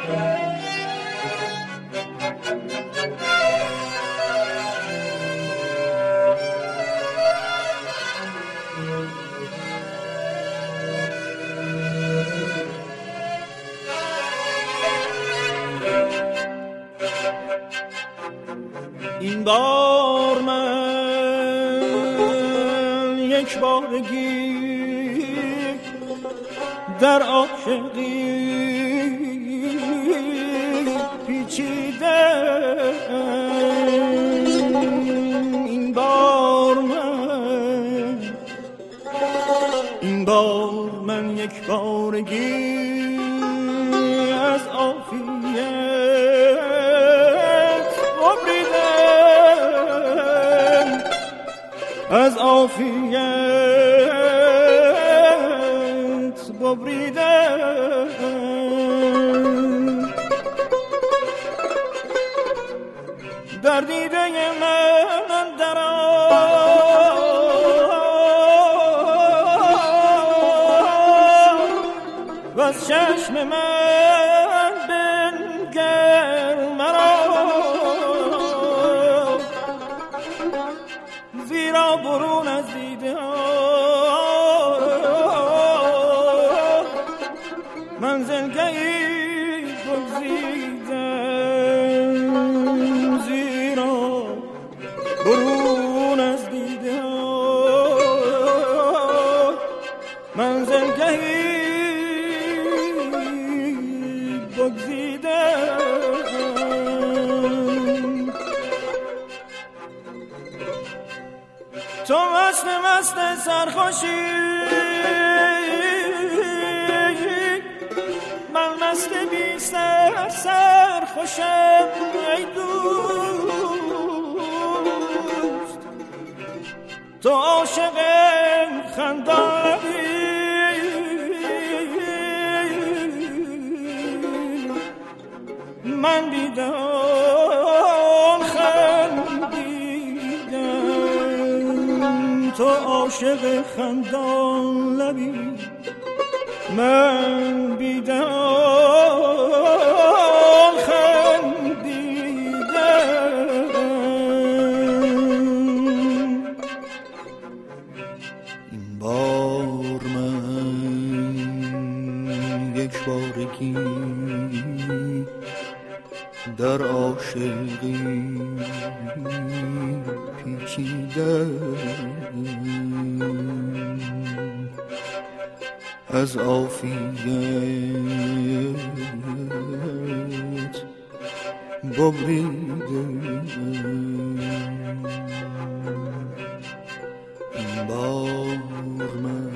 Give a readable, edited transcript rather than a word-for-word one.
این بار من یک بارگی در عاشقی پیچیده، این بار من یک بارگی از از عافیت ببریدم، در دیده من در و از چشم من بنگر مرا، زیرا برون از دیده منزلگهی بگزیدم، زیرا برون از دیده منزلگهی بگزیدم. تو مست سرخوشی، من مست بی سرخوشم ای دوست، تو عاشق خندانی، من بیدان خندیدم، تو عاشق خندان لبی، من بیدان خندیدم. این بار من یک بارگی در عاشقی پیچیدم، از عافیت ببریدم، این بار من